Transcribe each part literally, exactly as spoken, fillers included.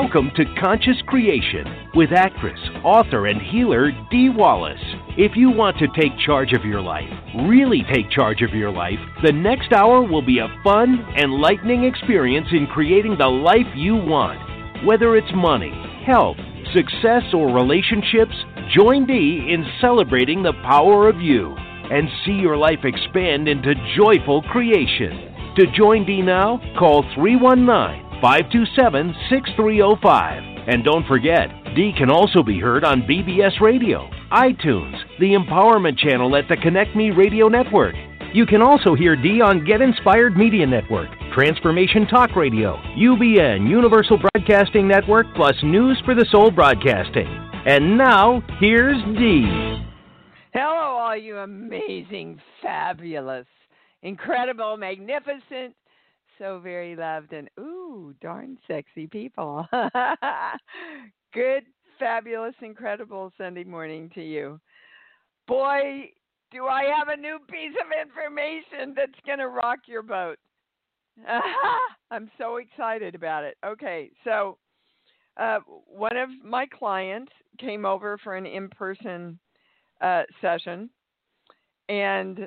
Welcome to Conscious Creation with actress, author, and healer Dee Wallace. If you want to take charge of your life, really take charge of your life, the next hour will be a fun, enlightening experience in creating the life you want. Whether it's money, health, success, or relationships, join Dee in celebrating the power of you and see your life expand into joyful creation. To join Dee now, call three one nine, five two seven, six three zero five. And don't forget, Dee can also be heard on B B S Radio, iTunes, the Empowerment Channel at the Connect Me Radio Network. You can also hear Dee on Get Inspired Media Network, Transformation Talk Radio, U B N, Universal Broadcasting Network, plus News for the Soul Broadcasting. And now, here's Dee. Hello, all you amazing, fabulous, incredible, magnificent, so very loved, and ooh, darn sexy people. Good, fabulous, incredible Sunday morning to you. Boy, do I have a new piece of information that's going to rock your boat. I'm so excited about it. Okay, so uh, one of my clients came over for an in-person uh, session, and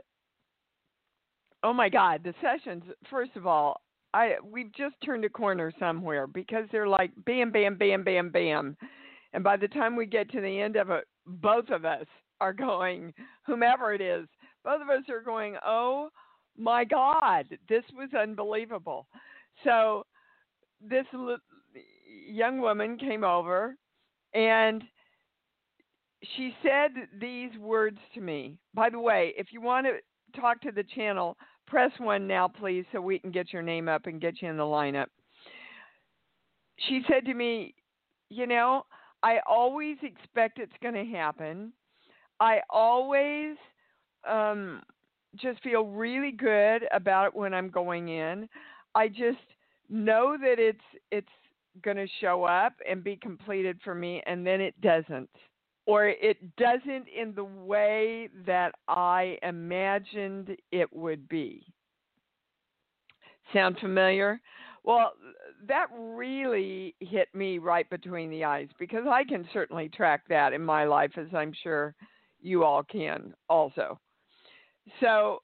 oh my God, the sessions, first of all, I we've just turned a corner somewhere because they're like bam, bam, bam, bam, bam. And by the time we get to the end of it, both of us are going, whomever it is, both of us are going, oh my God, this was unbelievable. So this l- young woman came over and she said these words to me. By the way, if you want to talk to the channel, press one now, please, so we can get your name up and get you in the lineup. She said to me, you know, I always expect it's going to happen. I always um, just feel really good about it when I'm going in. I just know that it's it's going to show up and be completed for me, and then it doesn't. Or it doesn't in the way that I imagined it would be. Sound familiar? Well, that really hit me right between the eyes because I can certainly track that in my life, as I'm sure you all can also. So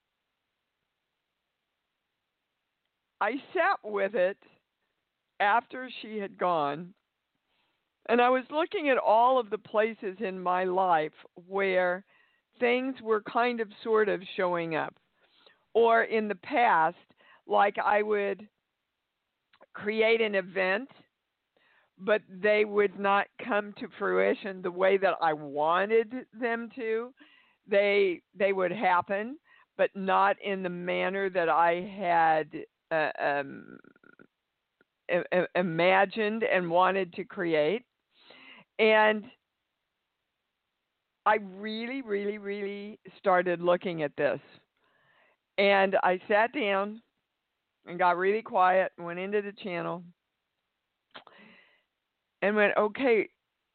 I sat with it after she had gone. And I was looking at all of the places in my life where things were kind of sort of showing up. Or in the past, like I would create an event, but they would not come to fruition the way that I wanted them to. They they would happen, but not in the manner that I had uh, um, imagined and wanted to create. And I really, really, really started looking at this. And I sat down and got really quiet, went into the channel, and went, okay,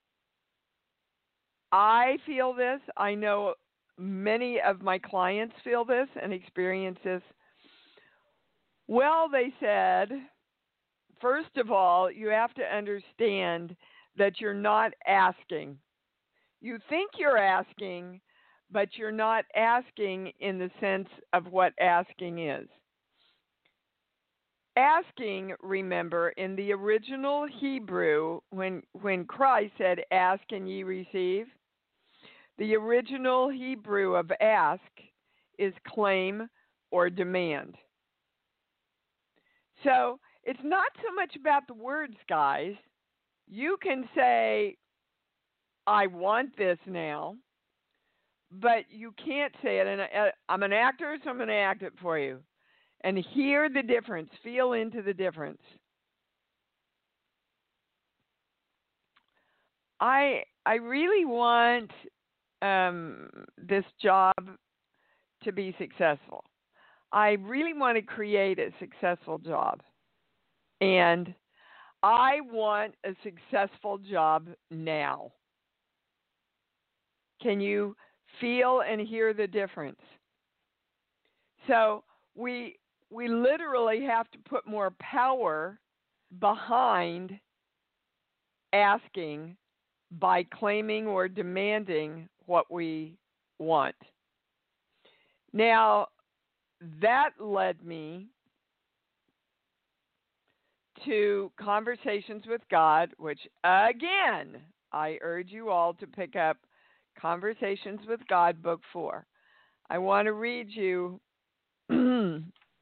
I feel this. I know many of my clients feel this and experience this. Well, they said, first of all, you have to understand that you're not asking. You think you're asking, but you're not asking in the sense of what asking is. Asking, remember, in the original Hebrew, when, when Christ said, ask and ye receive, the original Hebrew of ask is claim or demand. So it's not so much about the words, guys. You can say, I want this now, but you can't say it. And I, I'm an actor, so I'm going to act it for you. And hear the difference. Feel into the difference. I I really want um, this job to be successful. I really want to create a successful job. And I want a successful job now. Can you feel and hear the difference? So we we literally have to put more power behind asking by claiming or demanding what we want. Now, that led me to Conversations with God, which again, I urge you all to pick up Conversations with God, Book four. I want to read you the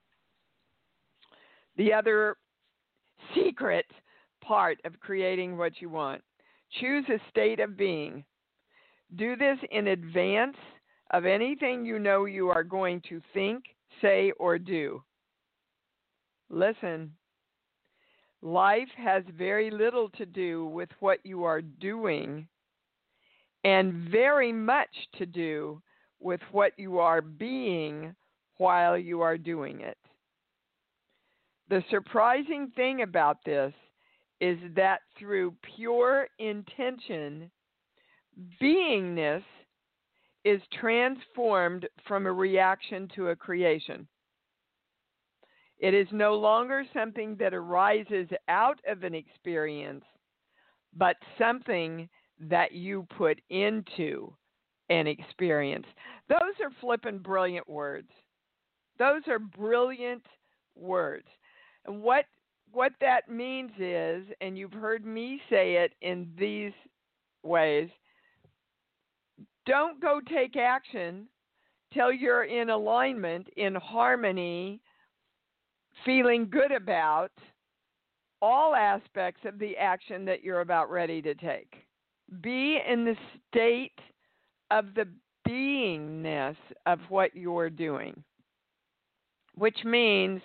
other secret part of creating what you want. Choose a state of being. Do this in advance of anything you know you are going to think, say, or do. Listen, life has very little to do with what you are doing and very much to do with what you are being while you are doing it. The surprising thing about this is that through pure intention, beingness is transformed from a reaction to a creation. It is no longer something that arises out of an experience, but something that you put into an experience. Those are flippin' brilliant words. Those are brilliant words. And what what that means is, and you've heard me say it in these ways, don't go take action till you're in alignment, in harmony, feeling good about all aspects of the action that you're about ready to take. Be in the state of the beingness of what you're doing, which means,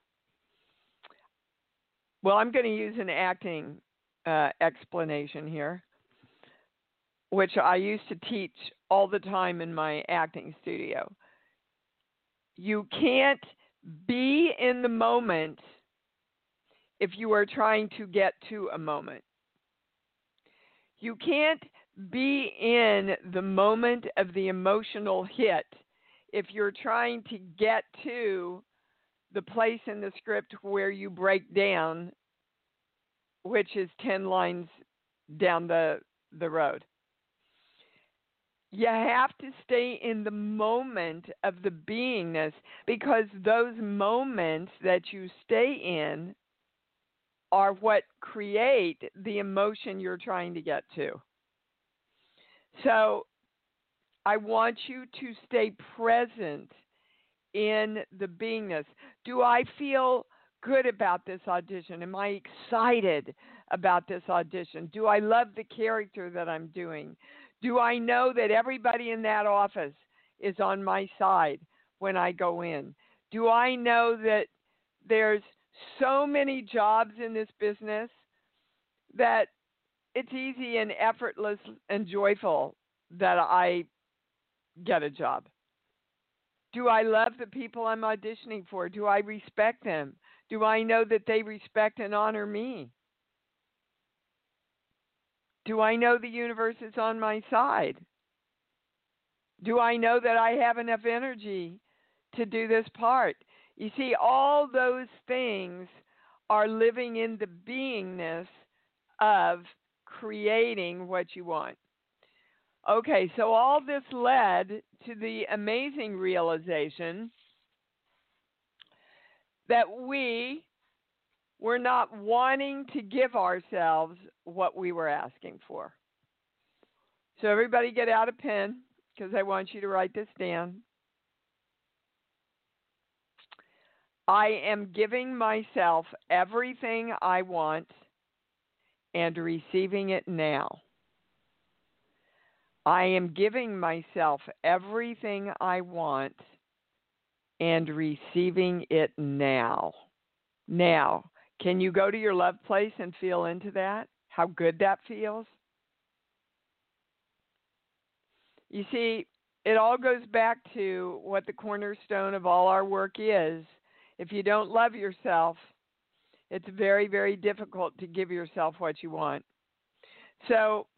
well, I'm going to use an acting uh, explanation here, which I used to teach all the time in my acting studio. You can't be in the moment if you are trying to get to a moment. You can't be in the moment of the emotional hit if you're trying to get to the place in the script where you break down, which is ten lines down the, the road. You have to stay in the moment of the beingness, because those moments that you stay in are what create the emotion you're trying to get to. So I want you to stay present in the beingness. Do I feel good about this audition? Am I excited about this audition? Do I love the character that I'm doing? Do I know that everybody in that office is on my side when I go in? Do I know that there's so many jobs in this business that it's easy and effortless and joyful that I get a job? Do I love the people I'm auditioning for? Do I respect them? Do I know that they respect and honor me? Do I know the universe is on my side? Do I know that I have enough energy to do this part? You see, all those things are living in the beingness of creating what you want. Okay, so all this led to the amazing realization that we were not wanting to give ourselves what we were asking for. So everybody get out a pen, because I want you to write this down. I am giving myself everything I want and receiving it now. I am giving myself everything I want and receiving it now. Now, can you go to your love place and feel into that? How good that feels? You see, it all goes back to what the cornerstone of all our work is. If you don't love yourself, it's very, very difficult to give yourself what you want. So,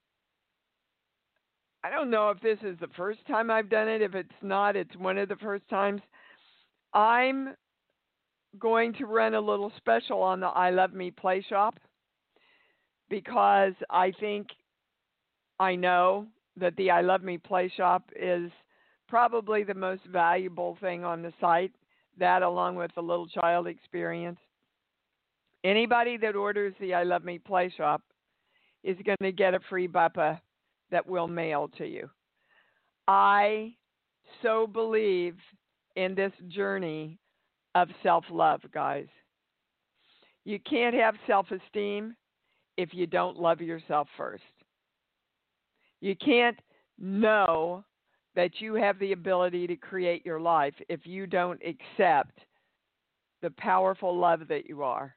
I don't know if this is the first time I've done it. If it's not, it's one of the first times. I'm going to run a little special on the I Love Me Play Shop. because I think I know that the I Love Me Play Shop is probably the most valuable thing on the site, that along with the little child experience. Anybody that orders the I Love Me Play Shop is going to get a free B U P A that we'll mail to you. I so believe in this journey of self-love, guys. You can't have self-esteem if you don't love yourself first. You can't know that you have the ability to create your life if you don't accept the powerful love that you are.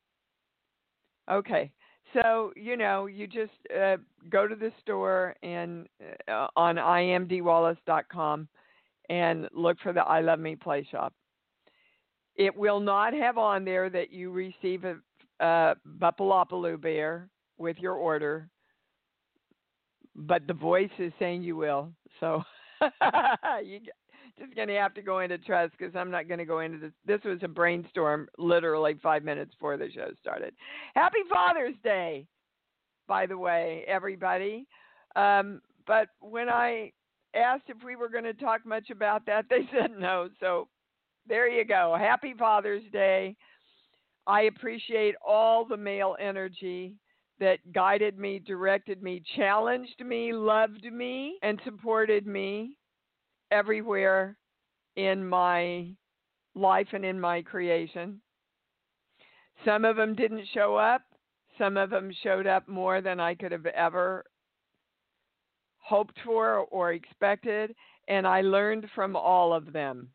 Okay, so, you know, you just uh, go to the store and uh, on I am d wallace dot com and look for the I Love Me Play Shop. It will not have on there that you receive a, a Bupalopaloo bear with your order, but the voice is saying you will. So you're just going to have to go into trust, because I'm not going to go into this. This was a brainstorm literally five minutes before the show started. Happy Father's Day, by the way, everybody. Um, but when I asked if we were going to talk much about that, they said no. So there you go. Happy Father's Day. I appreciate all the male energy that guided me, directed me, challenged me, loved me, and supported me everywhere in my life and in my creation. Some of them didn't show up. Some of them showed up more than I could have ever hoped for or expected, and I learned from all of them.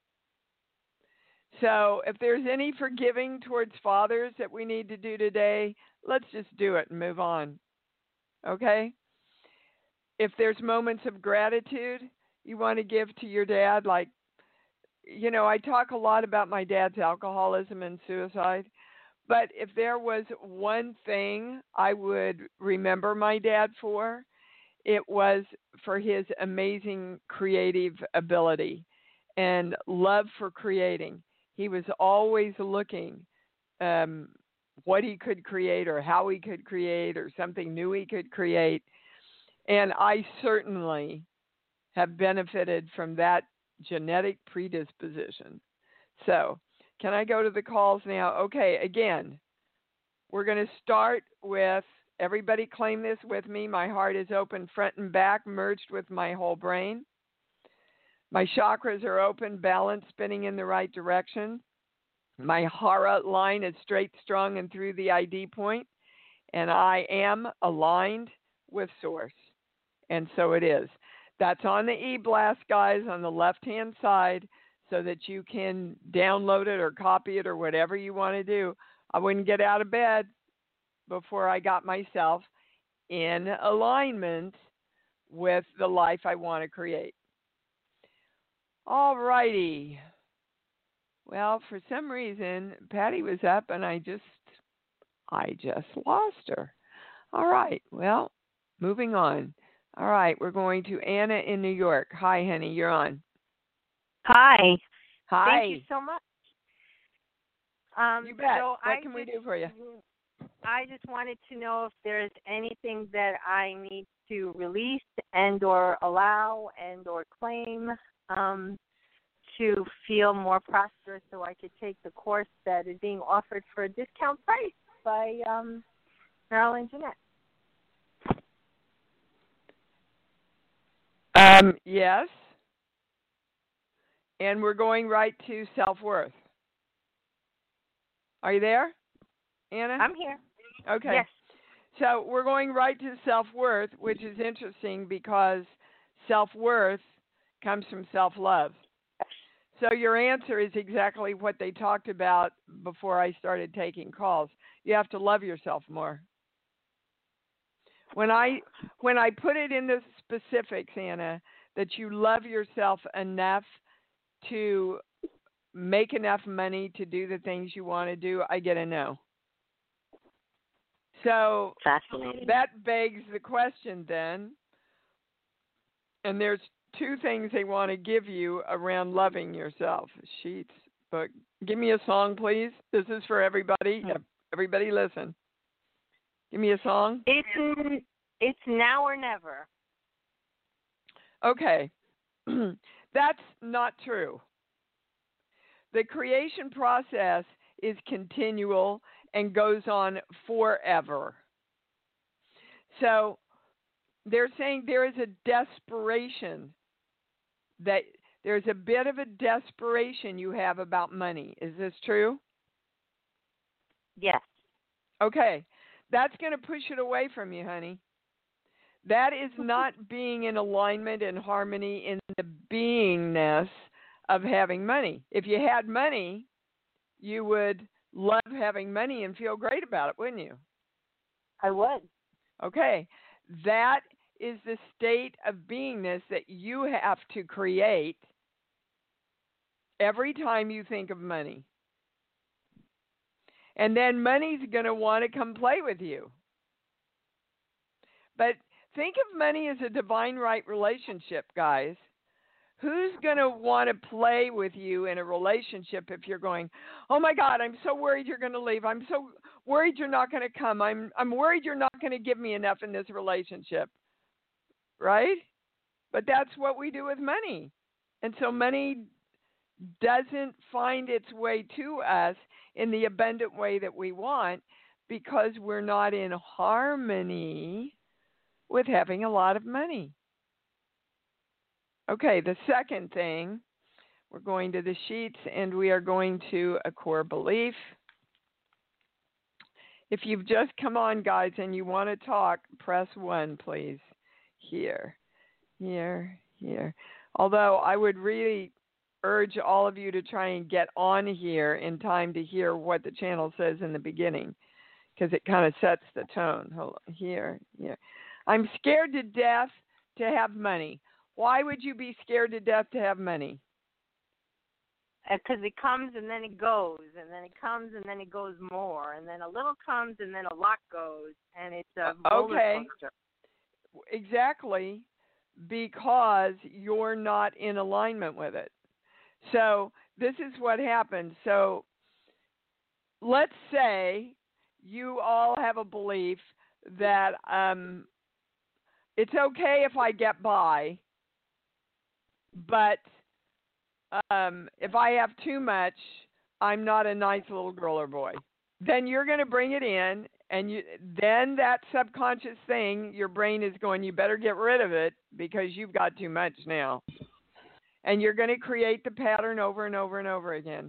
So if there's any forgiving towards fathers that we need to do today, let's just do it and move on. Okay? If there's moments of gratitude you want to give to your dad, like, you know, I talk a lot about my dad's alcoholism and suicide, but if there was one thing I would remember my dad for, it was for his amazing creative ability and love for creating. He was always looking um, what he could create or how he could create or something new he could create. And I certainly have benefited from that genetic predisposition. So, can I go to the calls now? Okay, again, we're going to start with, everybody claim this with me, my heart is open front and back, merged with my whole brain. My chakras are open, balanced, spinning in the right direction. My hara line is straight, strong, and through the I D point. And I am aligned with Source. And so it is. That's on the e-blast, guys, on the left-hand side, so that you can download it or copy it or whatever you want to do. I wouldn't get out of bed before I got myself in alignment with the life I want to create. All righty. Well, for some reason, Patty was up and I just, I just lost her. All right. Well, moving on. All right. We're going to Anna in New York. Hi, honey. You're on. Hi. Hi. Thank you so much. Um, you bet. So what I can just, we do for you? I just wanted to know if there's anything that I need to release and or allow and or claim um, to feel more prosperous, so I could take the course that is being offered for a discount price by um, Marilyn Jeanette. Um, yes. And we're going right to self-worth. Are you there, Anna? I'm here. Okay. Yes. So we're going right to self-worth, which is interesting because self-worth comes from self-love. So your answer is exactly what they talked about before I started taking calls. You have to love yourself more. When I when I put it in the specifics, Anna, that you love yourself enough to make enough money to do the things you want to do, I get a no. So Fascinating. That begs the question then, and there's two things they want to give you around loving yourself. Sheets, book. Give me a song, please. This is for everybody. Everybody listen. Give me a song. It's it's now or never. Okay. That's not true. The creation process is continual and goes on forever. So they're saying there is a desperation, that there's a bit of a desperation you have about money. Is this true? Yes. Okay. That's going to push it away from you, honey. That is not being in alignment and harmony in the beingness of having money. If you had money, you would love having money and feel great about it, wouldn't you? I would. Okay. That is the state of beingness that you have to create every time you think of money. And then money's going to want to come play with you. But think of money as a divine right relationship, guys. Who's going to want to play with you in a relationship if you're going, oh, my God, I'm so worried you're going to leave. I'm so worried you're not going to come. I'm I'm worried you're not going to give me enough in this relationship, right? But that's what we do with money. And so money doesn't find its way to us in the abundant way that we want because we're not in harmony with having a lot of money. Okay, the second thing, we're going to the sheets and we are going to a core belief. If you've just come on, guys, and you want to talk, press one, please. Here, here, here. Although I would really urge all of you to try and get on here in time to hear what the channel says in the beginning, because it kind of sets the tone. Hold on, here, here. I'm scared to death to have money. Why would you be scared to death to have money? Because it comes and then it goes, and then it comes and then it goes more, and then a little comes and then a lot goes, and it's a roller okay. coaster. Exactly, because you're not in alignment with it. So this is what happens. So let's say you all have a belief that um, it's okay if I get by, but um, if I have too much, I'm not a nice little girl or boy. Then you're going to bring it in, and you, then that subconscious thing, your brain is going, you better get rid of it because you've got too much now. And you're going to create the pattern over and over and over again.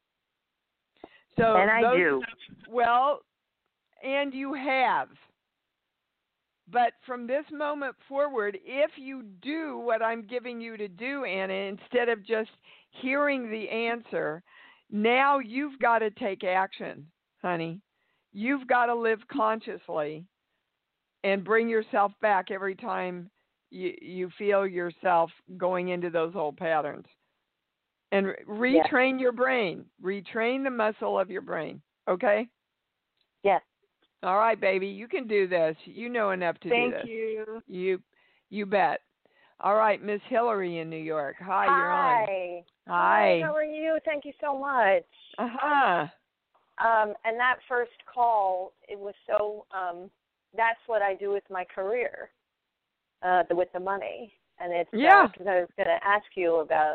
So and I those, do. Well, and you have. But from this moment forward, if you do what I'm giving you to do, Anna, instead of just hearing the answer, now you've got to take action, honey. You've got to live consciously and bring yourself back every time you, you feel yourself going into those old patterns. And re- retrain yes. your brain. Retrain the muscle of your brain, okay? Yes. All right, baby, you can do this. You know enough to Thank do this. Thank you. You, you bet. All right, Miss Hillary in New York. Hi, Hi. You're on. Hi. Hi. How are you? Thank you so much. Uh huh. Um, and that first call, it was so. Um, that's what I do with my career, uh, the, with the money, and it's. Yeah. Because uh, I was going to ask you about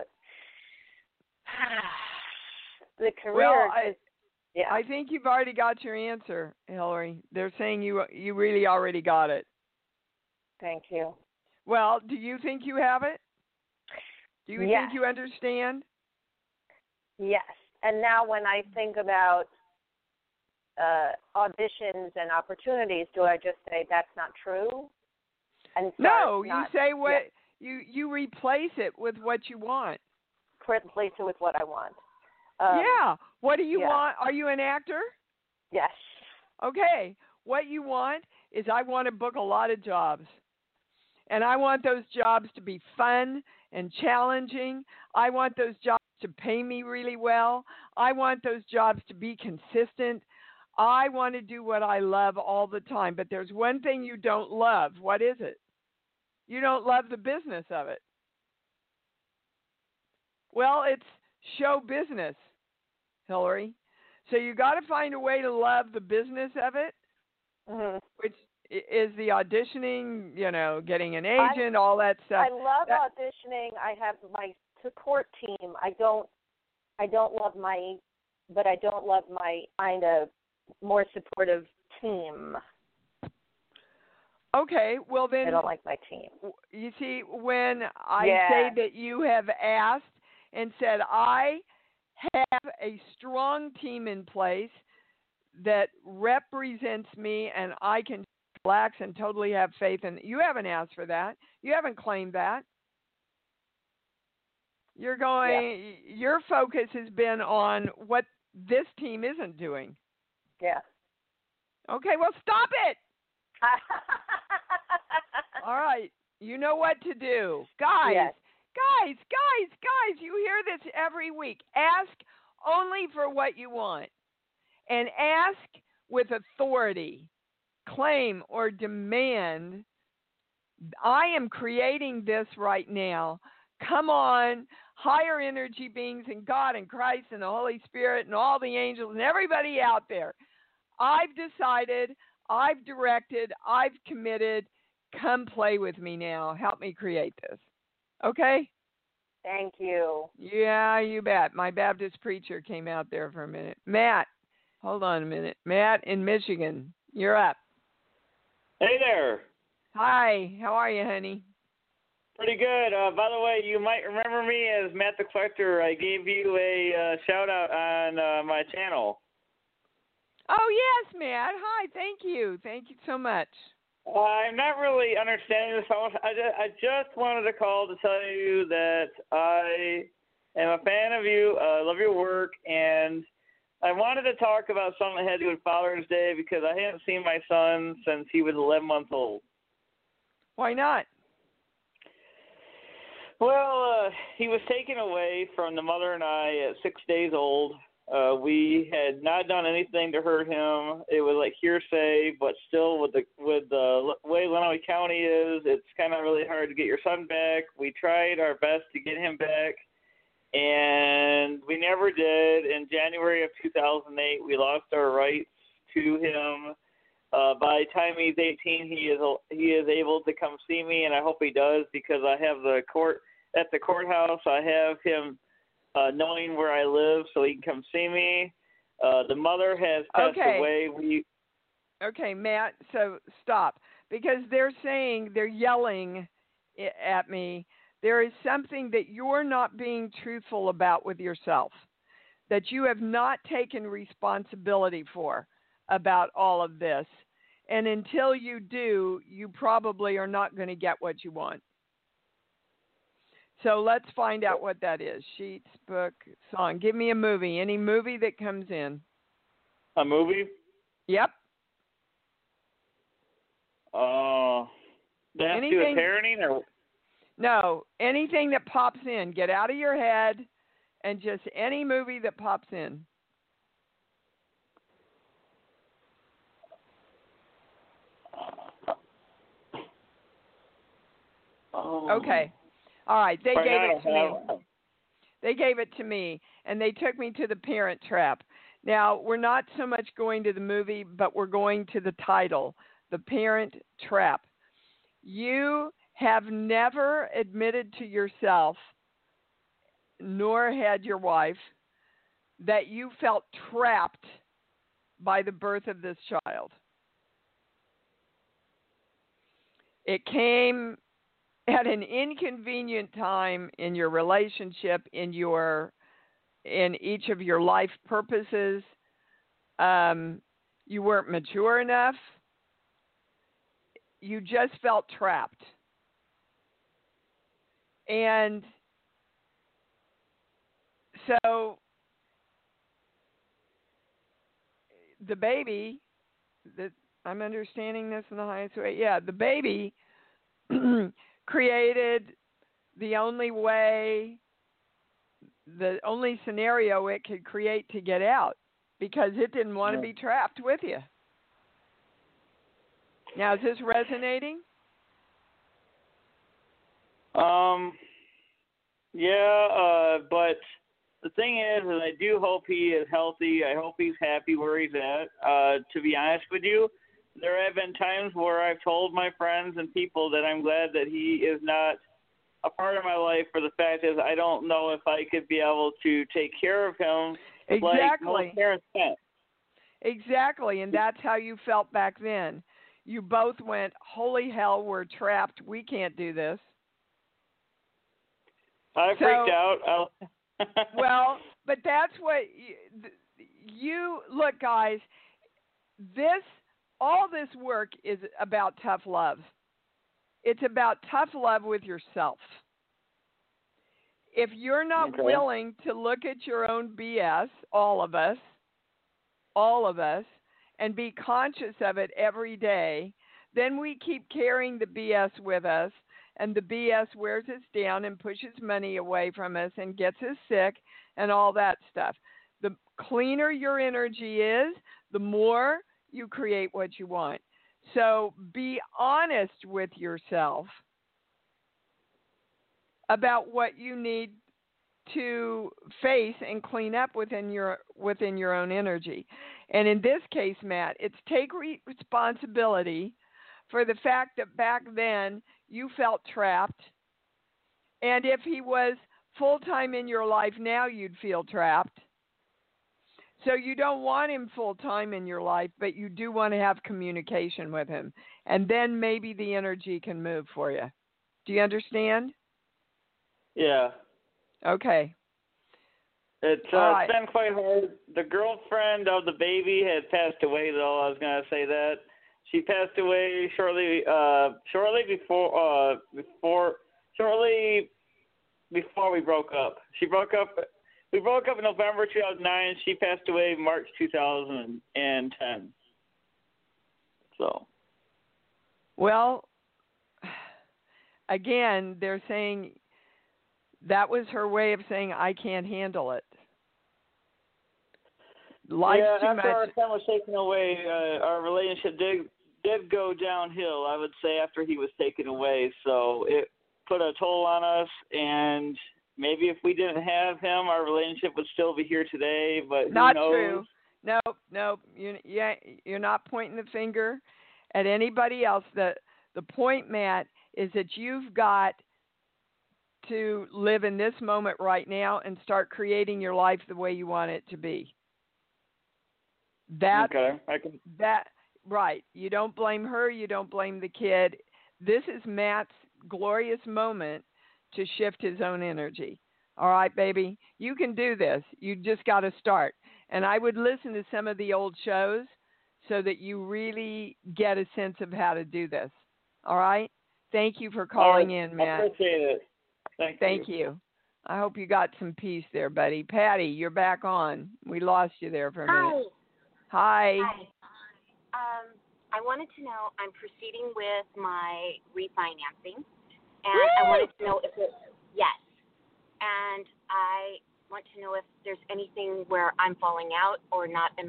the career. Well, I, Yeah. I think you've already got your answer, Hillary. They're saying you you really already got it. Thank you. Well, do you think you have it? Do you yes. think you understand? Yes. And now when I think about uh, auditions and opportunities, do I just say that's not true? And no, you not, say what yeah. you you replace it with what you want. Replace it with what I want. Um, yeah. What do you yeah. want? Are you an actor? Yes. Okay. What you want is I want to book a lot of jobs. And I want those jobs to be fun and challenging. I want those jobs to pay me really well. I want those jobs to be consistent. I want to do what I love all the time. But there's one thing you don't love. What is it? You don't love the business of it. Well, it's show business, Hillary. So you got to find a way to love the business of it Mhm. which i- is the auditioning, you know, getting an agent, I, all that stuff. I love that, auditioning. I have my support team. I don't I don't love my but I don't love my kind of more supportive team. Okay, well then I don't like my team. You see, when I yeah. say that you have asked and said, I have a strong team in place that represents me and I can relax and totally have faith in, you haven't asked for that. You haven't claimed that. You're going, yeah. Your focus has been on what this team isn't doing. Yeah. Okay, well, stop it. All right. You know what to do. Guys, yes. guys, guys, guys, you hear this every week. Ask only for what you want. And ask with authority. Claim or demand, I am creating this right now. Come on, higher energy beings and God and Christ and the Holy Spirit and all the angels and everybody out there. I've decided, I've directed, I've committed. Come play with me now. Help me create this. Okay? Thank you. Yeah, you bet. My Baptist preacher came out there for a minute. Matt, hold on a minute. Matt in Michigan, you're up. Hey there. Hi, how are you, honey? Pretty good. Uh, by the way, you might remember me as Matt the Collector. I gave you a uh, shout out on uh, my channel. Oh, yes, Matt. Hi, thank you. Thank you so much. Uh, I'm not really understanding this. I just, I just wanted to call to tell you that I am a fan of you. I uh, love your work, and I wanted to talk about something that had to do with Father's Day because I hadn't seen my son since he was eleven months old. Why not? Well, uh, he was taken away from the mother and I at six days old. Uh, we had not done anything to hurt him. It was like hearsay, but still, with the with the way Lenawee County is, it's kind of really hard to get your son back. We tried our best to get him back, and we never did. In January of two thousand eight, we lost our rights to him. Uh, by the time he's eighteen, he is he is able to come see me, and I hope he does because I have the court at the courthouse. I have him. Uh, knowing where I live so he can come see me. Uh, the mother has passed okay. away. We Okay, Matt, so stop. Because they're saying, they're yelling at me, there is something that you're not being truthful about with yourself, that you have not taken responsibility for about all of this. And until you do, you probably are not going to get what you want. So let's find out what that is. Sheets, book, song. Give me a movie. Any movie that comes in. A movie? Yep. Uh, that has to do with parenting? Or? No, anything that pops in. Get out of your head and just any movie that pops in. Oh. Okay. All right, they right gave now, it to me. They gave it to me, and they took me to The Parent Trap. Now, we're not so much going to the movie, but we're going to the title, The Parent Trap. You have never admitted to yourself, nor had your wife, that you felt trapped by the birth of this child. It came at an inconvenient time in your relationship, in your, in each of your life purposes. Um, you weren't mature enough. You just felt trapped. And so the baby, the, I'm understanding this in the highest way. Yeah, the baby created the only way, the only scenario it could create to get out because it didn't want to be trapped with you. Now, is this resonating? Um, yeah, uh, but the thing is, is I do hope he is healthy. I hope he's happy where he's at. Uh, to be honest with you, there have been times where I've told my friends and people that I'm glad that he is not a part of my life, for the fact is I don't know if I could be able to take care of him Exactly. like most parents can. Exactly, and that's how you felt back then. You both went, holy hell, we're trapped. We can't do this. I So, freaked out. I'll well, but that's what you, you look, guys. This all this work is about tough love. It's about tough love with yourself. If you're not Okay. willing to look at your own B S, all of us, all of us, and be conscious of it every day, then we keep carrying the B S with us, and the B S wears us down and pushes money away from us and gets us sick and all that stuff. The cleaner your energy is, the more you create what you want. So be honest with yourself about what you need to face and clean up within your within your own energy. And in this case, Matt, it's take re- responsibility for the fact that back then you felt trapped. And if he was full-time in your life now, you'd feel trapped. So you don't want him full-time in your life, but you do want to have communication with him. And then maybe the energy can move for you. Do you understand? Yeah. Okay. It's, uh, All right. it's been quite hard. The girlfriend of the baby had passed away, though. I was going to say that. She passed away shortly uh, shortly before uh, before shortly before we broke up. She broke up. We broke up in November two thousand nine. She passed away March two thousand ten. So. Well, again, they're saying that was her way of saying, I can't handle it. Life's yeah, too after much. our son was taken away, uh, our relationship did did go downhill, I would say, after he was taken away. So it put a toll on us, and maybe if we didn't have him, our relationship would still be here today, but who Not knows? true. Nope, nope. You, yeah, you're not pointing the finger at anybody else. The, the point, Matt, is that you've got to live in this moment right now and start creating your life the way you want it to be. That, okay, I can. That, right. You don't blame her. You don't blame the kid. This is Matt's glorious moment to shift his own energy. All right, baby, you can do this. You just got to start. And I would listen to some of the old shows so that you really get a sense of how to do this. All right? Thank you for calling right. in, Matt. I appreciate it. Thank, Thank you. you. I hope you got some peace there, buddy. Patty, you're back on. We lost you there for a minute. Hi. Hi. Um, I wanted to know, I'm proceeding with my refinancing, and Woo! I wanted to know if it, yes, and I want to know if there's anything where I'm falling out or not in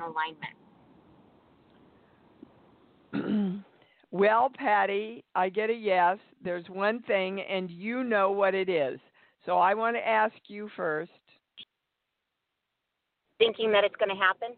alignment. Well, Patty, I get a yes. There's one thing, and you know what it is. So I want to ask you first. Thinking that it's going to happen?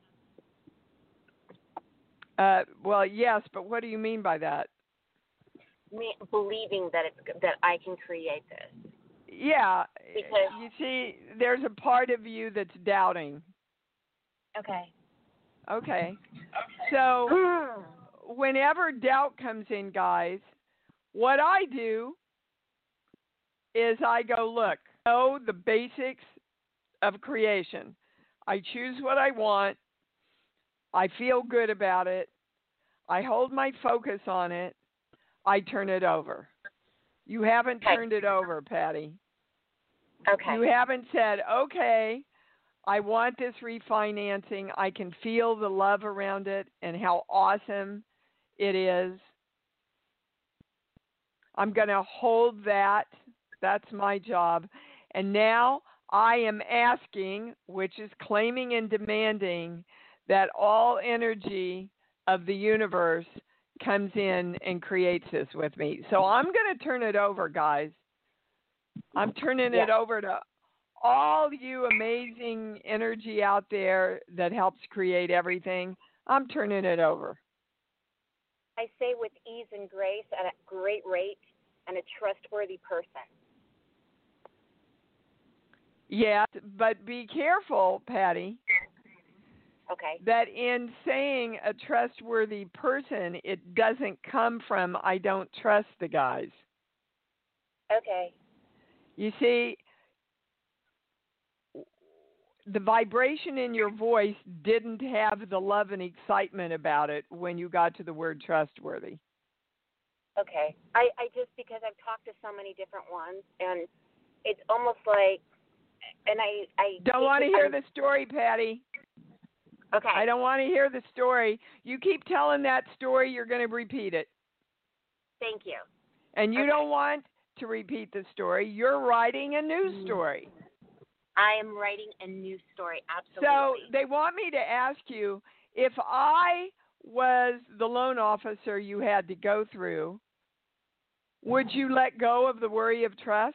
Uh, well, yes, but what do you mean by that? Me, believing that it's that I can create this. Yeah, Because, you see, there's a part of you that's doubting. okay. Okay. So whenever doubt comes in, guys, what I do is I go, look, know the basics of creation. I choose what I want. I feel good about it. I hold my focus on it. I turn it over. You haven't Okay. turned it over, Patty. Okay. You haven't said, okay, I want this refinancing. I can feel the love around it and how awesome it is. I'm going to hold that. That's my job. And now I am asking, which is claiming and demanding, that all energy of the universe comes in and creates this with me. So I'm going to turn it over, guys. I'm turning Yeah. it over to all you amazing energy out there that helps create everything. I'm turning it over. I say with ease and grace at a great rate and a trustworthy person. Yes, but be careful, Patty, Okay. that in saying a trustworthy person, it doesn't come from I don't trust the guys. Okay. You see, the vibration in your voice didn't have the love and excitement about it when you got to the word trustworthy. Okay. I, I just, because I've talked to so many different ones, and it's almost like, and I, I don't want to hear the story, Patty. Okay. I don't want to hear the story. You keep telling that story, you're going to repeat it. Thank you. And you okay. don't want to repeat the story. You're writing a new story. I am writing a new story, absolutely. So they want me to ask you, if I was the loan officer you had to go through, would you let go of the worry of trust?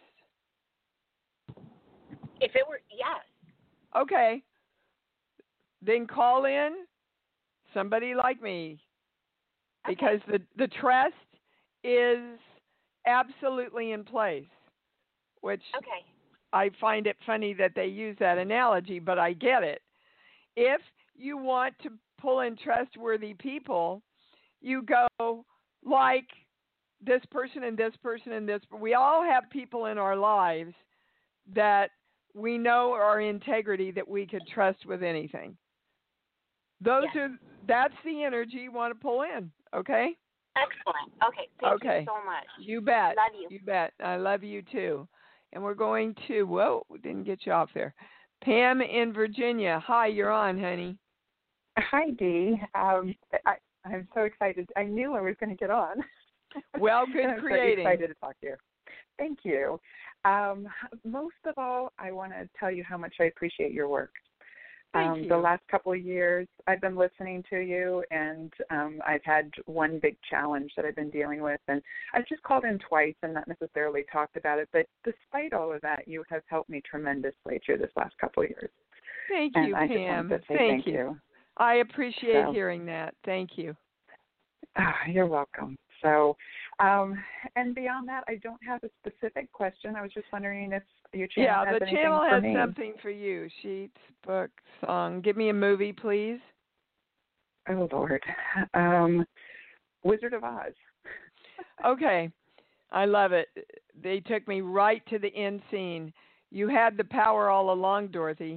If it were, yes. Okay. Then call in somebody like me. Okay. Because the, the trust is absolutely in place, which okay. I find it funny that they use that analogy, but I get it. If you want to pull in trustworthy people, you go like this person and this person and this. We all have people in our lives that we know are integrity that we could trust with anything. Those yes. are that's the energy you want to pull in, okay? Excellent. Okay. Thank okay. you so much. You bet. Love you. You bet. I love you too. And we're going to, whoa, we didn't get you off there. Pam in Virginia. Hi, you're on, honey. Hi, Dee. Um, I, I'm so excited. I knew I was going to get on. Well, good I'm creating. so excited to talk to you. Thank you. Um, most of all, I want to tell you how much I appreciate your work. Thank um, you. The last couple of years, I've been listening to you, and um, I've had one big challenge that I've been dealing with, and I've just called in twice and not necessarily talked about it, but despite all of that, you have helped me tremendously through this last couple of years. Thank and you, I Pam. just wanted to say thank, thank you. you. I appreciate so, hearing that. Thank you. Oh, you're welcome. So, um, and beyond that, I don't have a specific question. I was just wondering if your channel yeah, has the anything channel for has me. something for you. Sheets, book, song. Give me a movie, please. Oh, Lord. Um, Wizard of Oz. Okay. I love it. They took me right to the end scene. You had the power all along, Dorothy.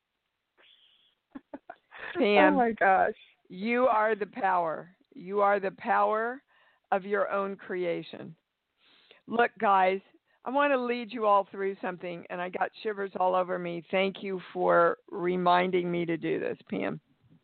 Pam, oh, my gosh. You are the power. You are the power of your own creation. Look, guys, I want to lead you all through something, and I got shivers all over me. Thank you for reminding me to do this, Pam.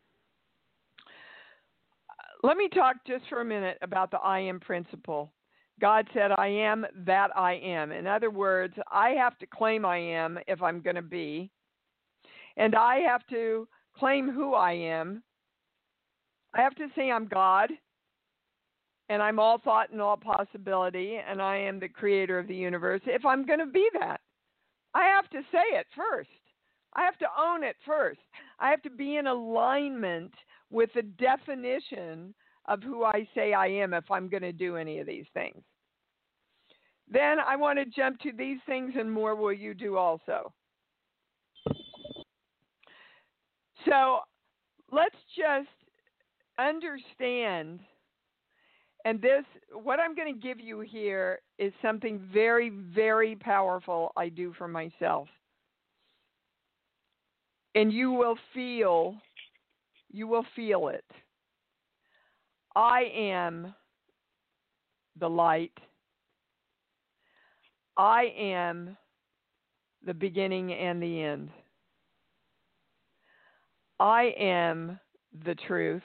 Let me talk just for a minute about the I am principle. God said, I am that I am. In other words, I have to claim I am if I'm going to be, and I have to claim who I am. I have to say I'm God, and I'm all thought and all possibility, and I am the creator of the universe. If I'm going to be that, I have to say it first. I have to own it first. I have to be in alignment with the definition of who I say I am if I'm going to do any of these things. Then I want to jump to these things and more will you do also. So let's just understand, and this, what I'm going to give you here is something very, very powerful I do for myself. And you will feel, you will feel it. I am the light. I am the beginning and the end. I am the truth.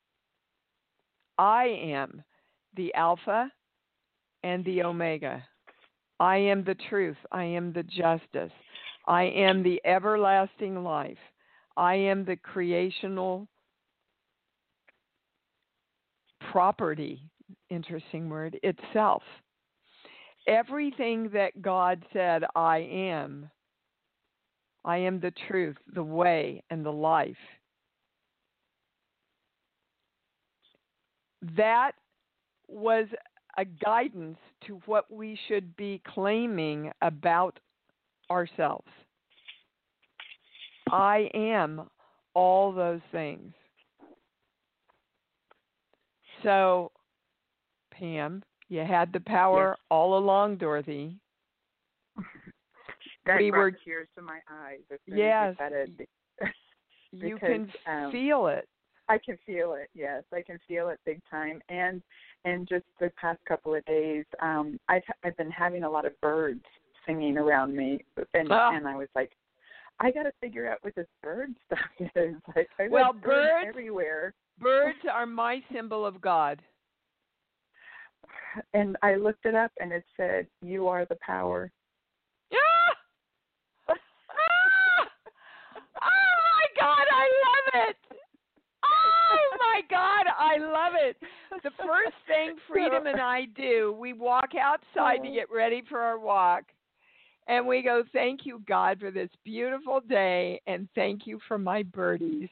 I am the Alpha and the Omega. I am the truth. I am the justice. I am the everlasting life. I am the creational property, interesting word, itself. Everything that God said I am, I am the truth, the way, and the life. That was a guidance to what we should be claiming about ourselves. I am all those things. So, Pam, you had the power yes. all along, Dorothy. That we brought were, tears to my eyes. As soon yes, as you said it. you because, can um, feel it. I can feel it. Yes, I can feel it big time. And and just the past couple of days, um, I've I've been having a lot of birds singing around me, and Ah. and I was like, I got to figure out what this bird stuff is. Like, I well, birds, birds everywhere. Birds are my symbol of God. And I looked it up, and it said, "You are the power." Ah! Ah! Oh my God, I love it! Oh my God, I love it! The first thing Freedom and I do, we walk outside to get ready for our walk, and we go, "Thank you, God, for this beautiful day, and thank you for my birdies."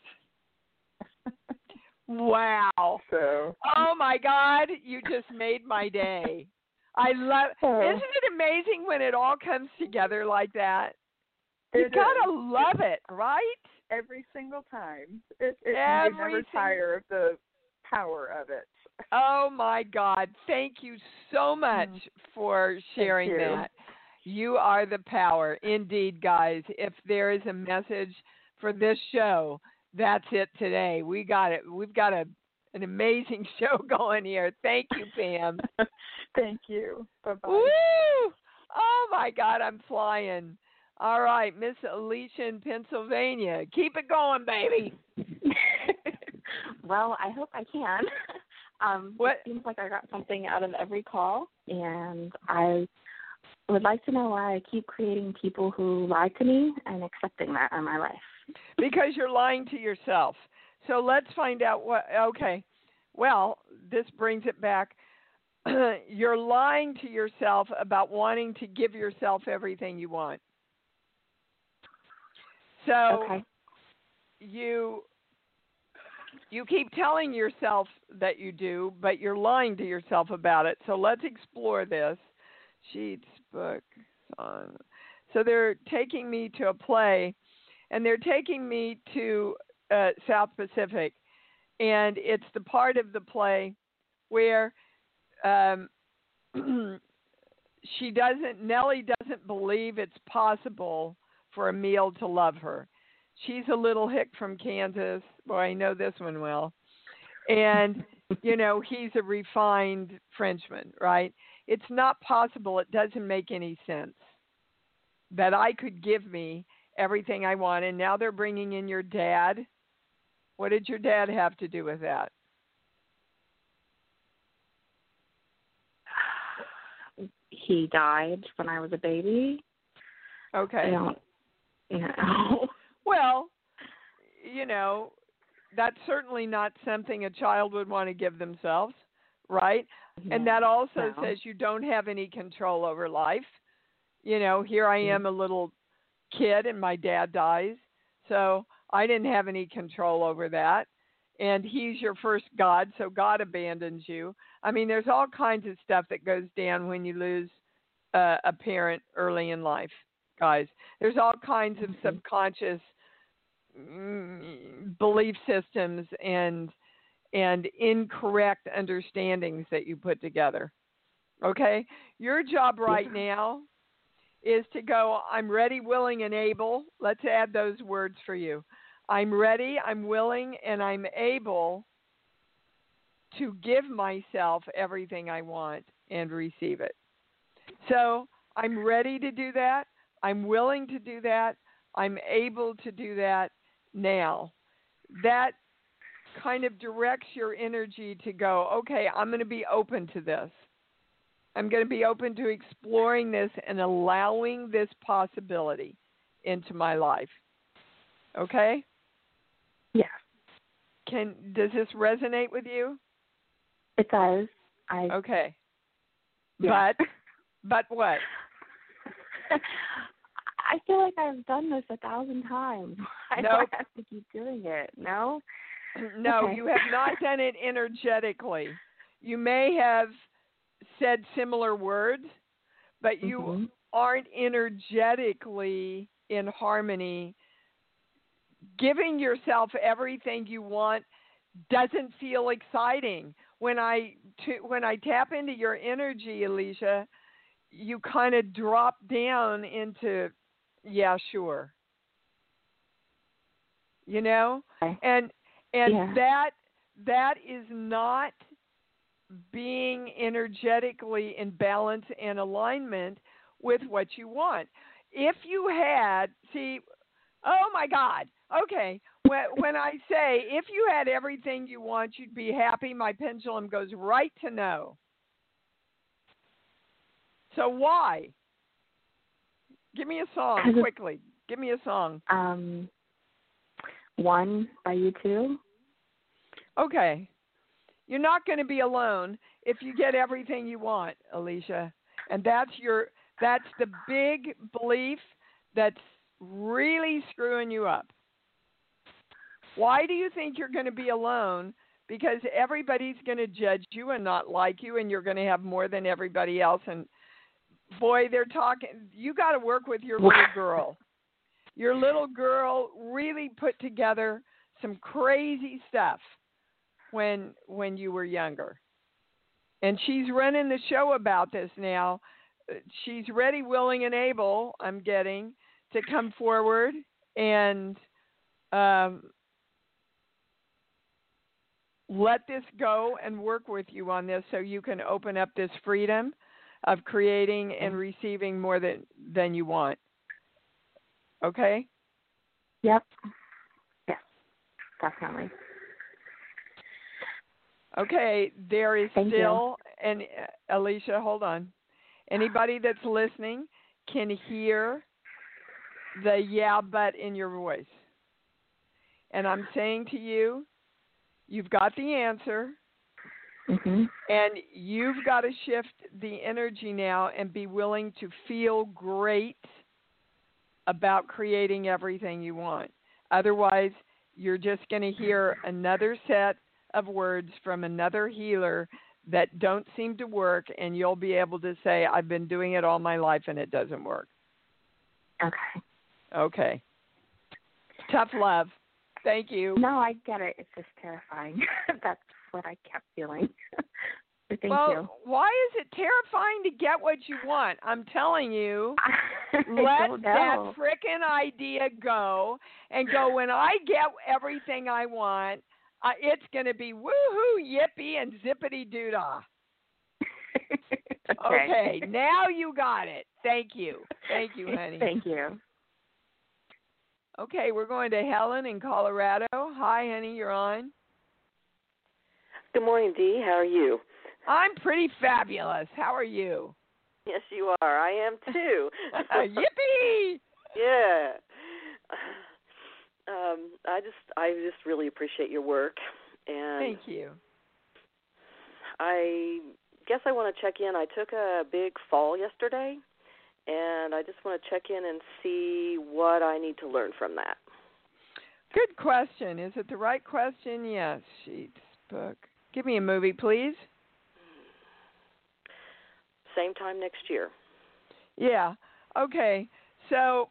Wow. So. Oh my God, you just made my day. I love Oh. Isn't it amazing when it all comes together like that? You It gotta is. love it, right? Every single time. It, it, Every you never sing- tire of the power of it. Oh my God. Thank you so much Mm. for sharing Thank you. that. You are the power. Indeed, guys. If there is a message for this show, that's it today. We got it. We've got a an amazing show going here. Thank you, Pam. Thank you. Bye-bye. Woo! Oh my God, I'm flying. All right, Miss Alicia in Pennsylvania. Keep it going, baby. Well, I hope I can. Um, What? It seems like I got something out of every call, and I would like to know why I keep creating people who lie to me and accepting that in my life. Because you're lying to yourself. So let's find out what, okay. Well, this brings it back. You're lying to yourself about wanting to give yourself everything you want. So Okay. you you keep telling yourself that you do, but you're lying to yourself about it. So let's explore this. Sheets, book, song. So they're taking me to a play, and they're taking me to uh, South Pacific, and it's the part of the play where um, she doesn't, Nellie doesn't believe it's possible for Emile to love her. She's a little hick from Kansas. Boy, I know this one well. And, you know, he's a refined Frenchman, right? It's not possible. It doesn't make any sense that I could give me everything I want. And now they're bringing in your dad. What did your dad have to do with that? He died when I was a baby. Okay. I don't, you know. Well, you know, that's certainly not something a child would want to give themselves, right? No, And that also no. says you don't have any control over life. You know, here I am, a little kid, and my dad dies. So I didn't have any control over that. And he's your first God, so God abandons you. I mean, there's all kinds of stuff that goes down when you lose uh, a parent early in life, guys. There's all kinds of Mm-hmm. subconscious mm, belief systems and and incorrect understandings that you put together. Okay? Your job right Yeah. now is to go, I'm ready, willing, and able. Let's add those words for you. I'm ready, I'm willing, and I'm able to give myself everything I want and receive it. So I'm ready to do that. I'm willing to do that. I'm able to do that now. That kind of directs your energy to go, okay, I'm going to be open to this. I'm going to be open to exploring this and allowing this possibility into my life. Okay? Yeah, Can does this resonate with you? it does. I Okay. Yeah. But but what? I feel like I've done this a thousand times. I Nope. don't have to keep doing it. No? No, Okay. you have not done it energetically. you may have said similar words, but you Mm-hmm. aren't energetically in harmony. Giving yourself everything you want doesn't feel exciting. When I t- when I tap into your energy, Alicia, you kind of drop down into, yeah, sure. You know, Okay. and and Yeah. that that is not being energetically in balance and alignment with what you want. If you had, see, oh my God, okay, when, when I say if you had everything you want, you'd be happy, my pendulum goes right to no. So why? Give me a song quickly. Give me a song. Um, One by U two. Okay. You're not going to be alone if you get everything you want, Alicia. And that's your that's the big belief that's really screwing you up. Why do you think you're going to be alone? Because everybody's going to judge you and not like you, and you're going to have more than everybody else. And boy, they're talking. You got to work with your little girl. Your little girl really put together some crazy stuff when when you were younger. And she's running the show about this now. She's ready, willing, and able, I'm getting, to come forward and um, let this go and work with you on this so you can open up this freedom of creating and receiving more than, than you want. Okay? Yep. Yes, definitely. Okay, there is Thank still, you. and uh, Alicia, hold on. Anybody that's listening can hear the yeah, but in your voice. And I'm saying to you, you've got the answer, mm-hmm. and you've got to shift the energy now and be willing to feel great about creating everything you want. Otherwise, you're just going to hear another set of words from another healer that don't seem to work, and you'll be able to say, I've been doing it all my life and it doesn't work. Okay. Okay. Tough love. Thank you. No, I get it. It's just terrifying. That's what I kept feeling. Thank well, you. Why is it terrifying to get what you want? I'm telling you, I let that frickin' idea go and go, when I get everything I want, Uh, it's going to be woohoo, yippee, and zippity-doo-dah. okay. Okay, now you got it. Thank you. Thank you, honey. Thank you. Okay, we're going to Helen in Colorado. Hi, honey, you're on. Good morning, Dee. How are you? I'm pretty fabulous. How are you? Yes, you are. I am, too. Yippee! Yeah. Um, I just, I just really appreciate your work, and thank you. I guess I want to check in. I took a big fall yesterday, and I just want to check in and see what I need to learn from that. Good question. Is it the right question? Yes. Sheets, book. Give me a movie, please. Same time next year. Yeah. Okay. So.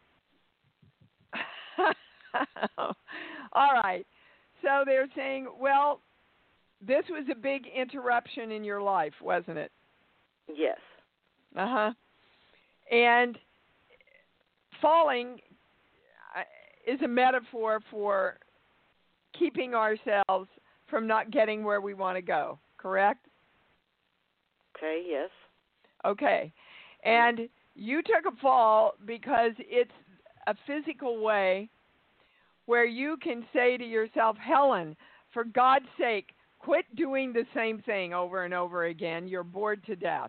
All right. So they're saying, well, this was a big interruption in your life, wasn't it? Yes. Uh-huh. And falling is a metaphor for keeping ourselves from not getting where we want to go, correct? Okay, yes. Okay. And you took a fall because it's a physical way where you can say to yourself, Helen, for God's sake, quit doing the same thing over and over again. You're bored to death.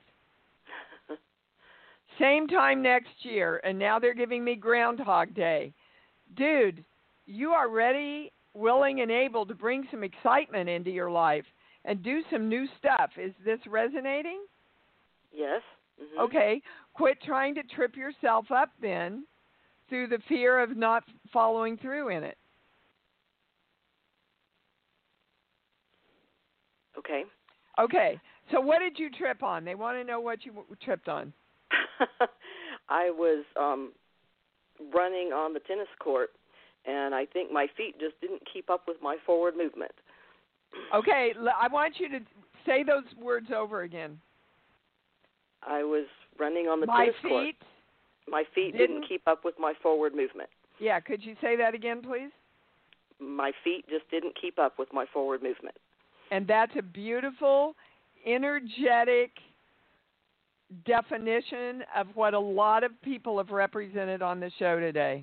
Same time next year, and now they're giving me Groundhog Day. Dude, you are ready, willing, and able to bring some excitement into your life and do some new stuff. Is this resonating? Yes. Mm-hmm. Okay. Quit trying to trip yourself up then through the fear of not following through in it. Okay. Okay. So what did you trip on? They want to know what you tripped on. I was um, running on the tennis court, and I think my feet just didn't keep up with my forward movement. Okay. I want you to say those words over again. I was running on the my tennis feet court. My feet didn't, didn't keep up with my forward movement. Yeah. Could you say that again, please? My feet just didn't keep up with my forward movement. And that's a beautiful, energetic definition of what a lot of people have represented on the show today.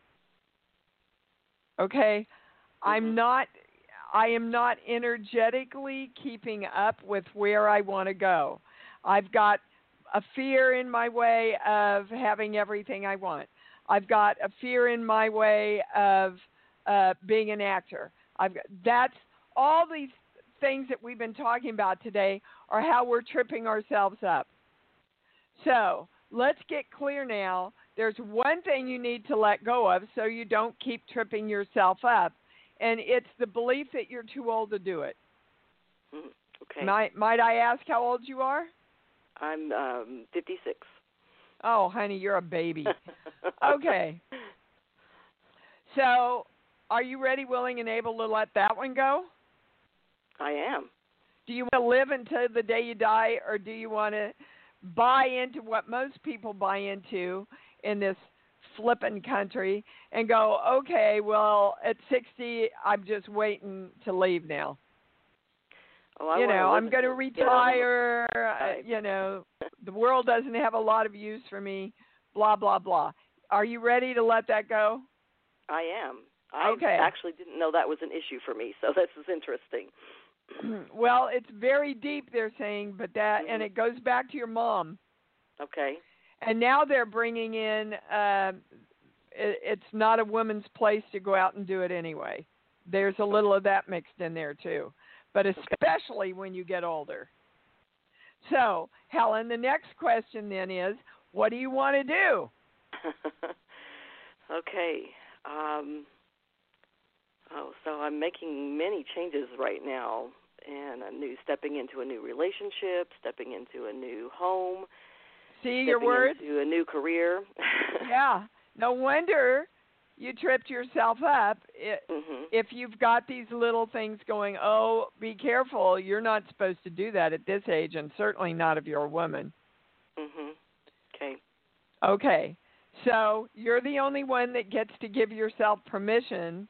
Okay? Mm-hmm. I'm not I am not energetically keeping up with where I want to go. I've got a fear in my way of having everything I want. I've got a fear in my way of uh, being an actor. I've got, that's all these things that we've been talking about today are how we're tripping ourselves up. So let's get clear now. There's one thing you need to let go of so you don't keep tripping yourself up, and it's the belief that you're too old to do it. Mm, okay. Might, might I ask how old you are? I'm um, fifty-six. Oh, honey, you're a baby. Okay. So are you ready, willing, and able to let that one go? I am. Do you want to live until the day you die, or do you want to buy into what most people buy into in this flippin' country and go, okay, well, at sixty, I'm just waiting to leave now. Oh, I you know, I'm going to to retire. Uh, you know, the world doesn't have a lot of use for me, blah, blah, blah. Are you ready to let that go? I am. I okay. actually didn't know that was an issue for me, so this is interesting. Well, it's very deep, they're saying, but that, mm-hmm. and it goes back to your mom. Okay. And now they're bringing in, uh, it, it's not a woman's place to go out and do it anyway. There's a little of that mixed in there, too, but especially when you get older. So, Helen, the next question then is, what do you want to do? Okay. Um, oh, so I'm making many changes right now, and a new stepping into a new relationship, stepping into a new home. See your words? Into a new career. Yeah. No wonder you tripped yourself up. It, mm-hmm. If you've got these little things going, oh, be careful, you're not supposed to do that at this age, and certainly not if you're a woman. Mm-hmm. Okay. Okay. So you're the only one that gets to give yourself permission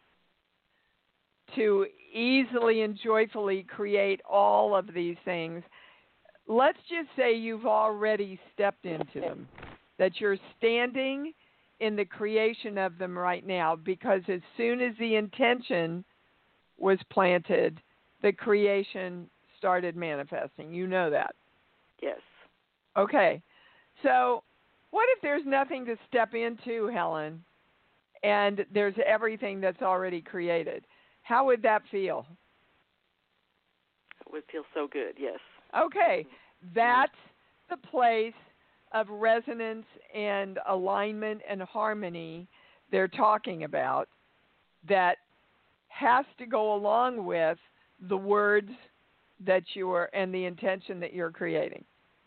to easily and joyfully create all of these things. Let's just say you've already stepped into them, that you're standing in the creation of them right now, because as soon as the intention was planted, the creation started manifesting. You know that. Yes. Okay. So what if there's nothing to step into, Helen, and there's everything that's already created? How would that feel? It would feel so good, yes. Okay. That's the place of resonance and alignment and harmony they're talking about that has to go along with the words that you are and the intention that you're creating.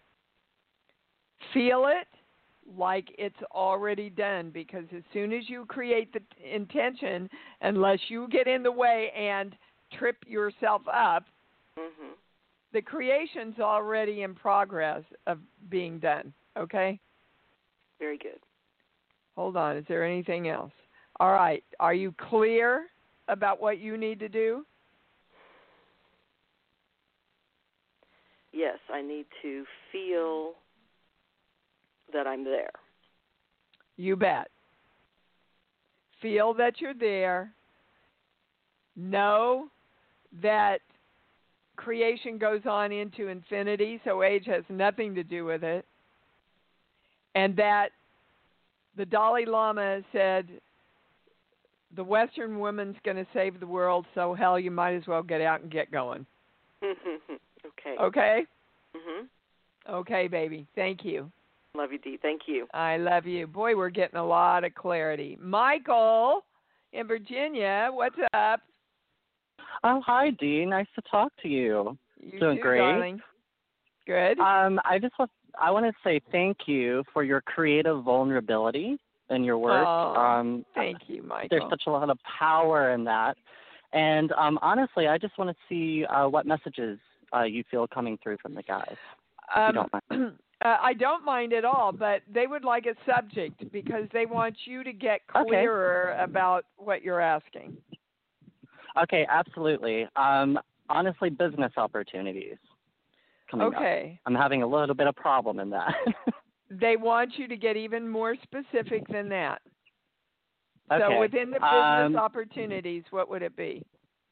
Feel it like it's already done, because as soon as you create the intention, unless you get in the way and trip yourself up, mm-hmm. the creation's already in progress of being done, okay? Very good. Hold on. Is there anything else? All right. Are you clear about what you need to do? Yes, I need to feel that I'm there. You bet. Feel that you're there. Know that creation goes on into infinity, so age has nothing to do with it. And that the Dalai Lama said, the Western woman's going to save the world, so hell, you might as well get out and get going. Okay. Okay? Mm-hmm. Okay, baby. Thank you. Love you, Dee. Thank you. I love you. Boy, we're getting a lot of clarity. Michael in Virginia, what's up? Oh, hi, Dee. Nice to talk to you. You Doing too, great. darling. Good. Um, I just want I want to say thank you for your creative vulnerability in your work. Oh, um, thank you, Michael. There's such a lot of power in that. And um, honestly, I just want to see uh, what messages uh, you feel coming through from the guys. Um, if you don't mind. Uh, I don't mind at all, but they would like a subject because they want you to get clearer okay. about what you're asking. Okay, absolutely. Um, honestly, business opportunities coming okay. up. I'm having a little bit of problem in that. They want you to get even more specific than that. Okay. So within the business um, opportunities, what would it be?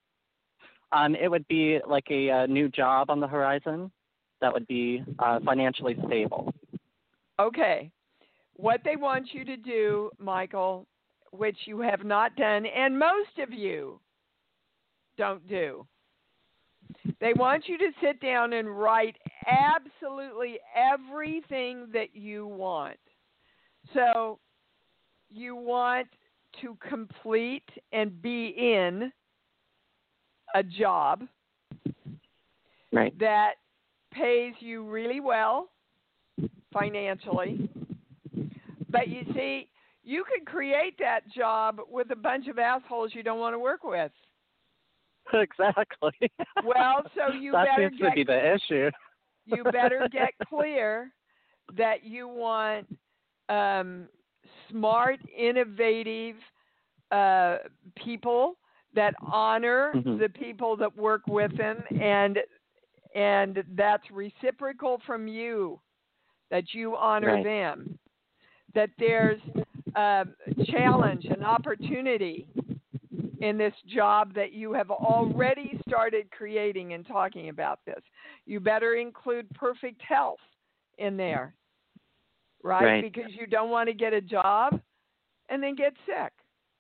Um, it would be like a, a new job on the horizon that would be uh, financially stable. Okay. What they want you to do, Michael, which you have not done, and most of you don't do, they want you to sit down and write absolutely everything that you want. So you want to complete and be in a job right. that pays you really well financially. But you see, you could create that job with a bunch of assholes you don't want to work with. Exactly. Well, so you that better seems get, to be the issue. you better get clear that you want um, smart, innovative uh, people that honor mm-hmm. the people that work with them, and and that's reciprocal from you, that you honor right. them, that there's a challenge, an opportunity in this job that you have already started creating and talking about this. You better include perfect health in there, right? right. Because you don't want to get a job and then get sick.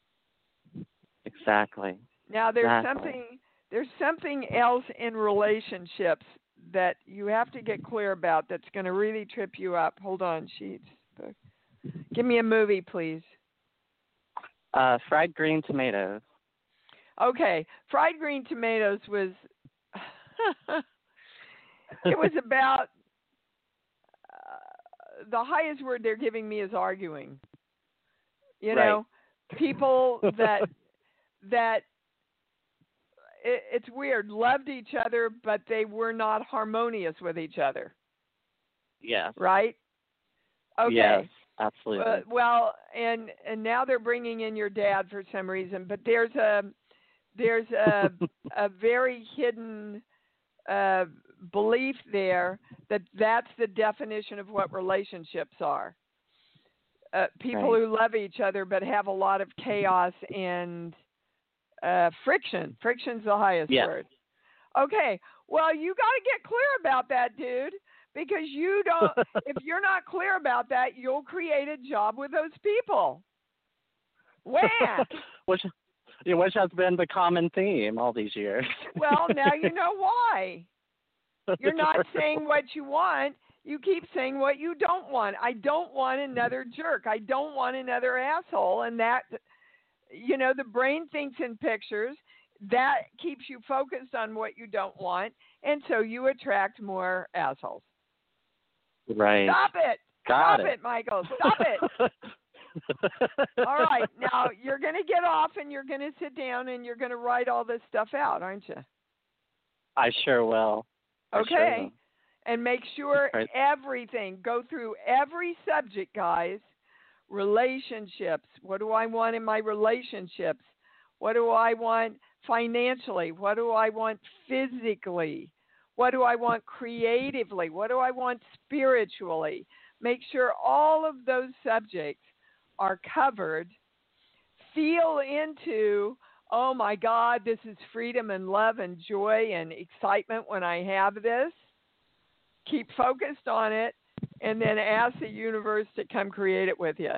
Exactly. Now there's exactly. something there's something else in relationships that you have to get clear about that's going to really trip you up. Hold on, Sheets. Give me a movie, please. Uh, fried green tomatoes. Okay, fried green tomatoes was it was about uh, the highest word they're giving me is arguing. You right. know, people that that it, it's weird, loved each other, but they were not harmonious with each other. Yes. Right? Okay. Yes, absolutely. Uh, well, and and now they're bringing in your dad for some reason, but there's a there's a a very hidden uh, belief there that that's the definition of what relationships are. Uh, people right. who love each other but have a lot of chaos and uh, friction. Friction's the highest yes. word. Okay, well, you got to get clear about that, dude, because you don't. If you're not clear about that, you'll create a job with those people. Wham! which, which has been the common theme all these years. Well, now you know why. You're not True. saying what you want. You keep saying what you don't want. I don't want another jerk. I don't want another asshole. And that, you know, the brain thinks in pictures. That keeps you focused on what you don't want. And so you attract more assholes. Right. Stop it. Got Stop it. it, Michael. Stop it. All right. Now, you're going to get off and you're going to sit down and you're going to write all this stuff out, aren't you? I sure will. I Okay. Sure will. And make sure right. everything, go through every subject, guys. Relationships. What do I want in my relationships? What do I want financially? What do I want physically? What do I want creatively? What do I want spiritually? Make sure all of those subjects are covered. Feel into, oh my God, this is freedom and love and joy and excitement when I have this. Keep focused on it, and then ask the universe to come create it with you.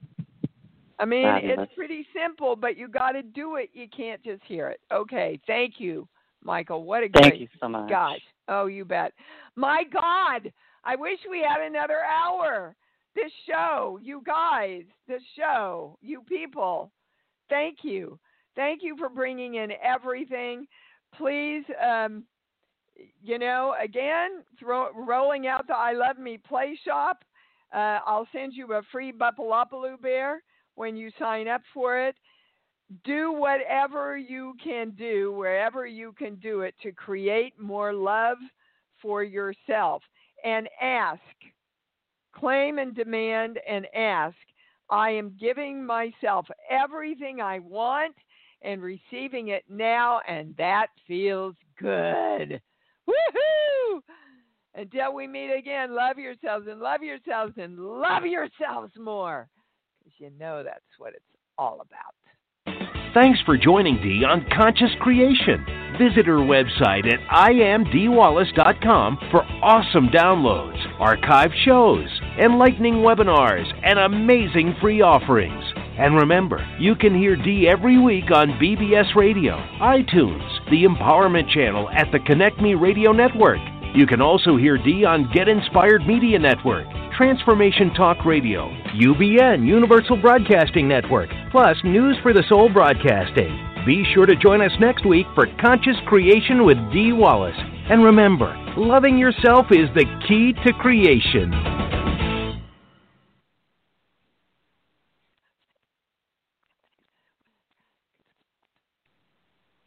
I mean, Fabulous. It's pretty simple, but you got to do it. You can't just hear it. Okay, thank you, Michael. What a Thank great you so much. God. Oh, you bet. My God, I wish we had another hour. This show, you guys, this show, you people, thank you. Thank you for bringing in everything. Please, um, you know, again, throw, rolling out the I Love Me Play Shop. Uh, I'll send you a free Bupalopaloo bear when you sign up for it. Do whatever you can do, wherever you can do it, to create more love for yourself. And ask, claim and demand and ask, I am giving myself everything I want and receiving it now, and that feels good. Woohoo! Until we meet again, love yourselves and love yourselves and love yourselves more, because you know that's what it's all about. Thanks for joining Dee on Conscious Creation. Visit her website at I am dee wallace dot com for awesome downloads, archived shows, enlightening webinars, and amazing free offerings. And remember, you can hear Dee every week on B B S Radio, iTunes, the Empowerment Channel at the Connect Me Radio Network. You can also hear Dee on Get Inspired Media Network, Transformation Talk Radio, U B N Universal Broadcasting Network, plus News for the Soul Broadcasting. Be sure to join us next week for Conscious Creation with Dee Wallace. And remember, loving yourself is the key to creation.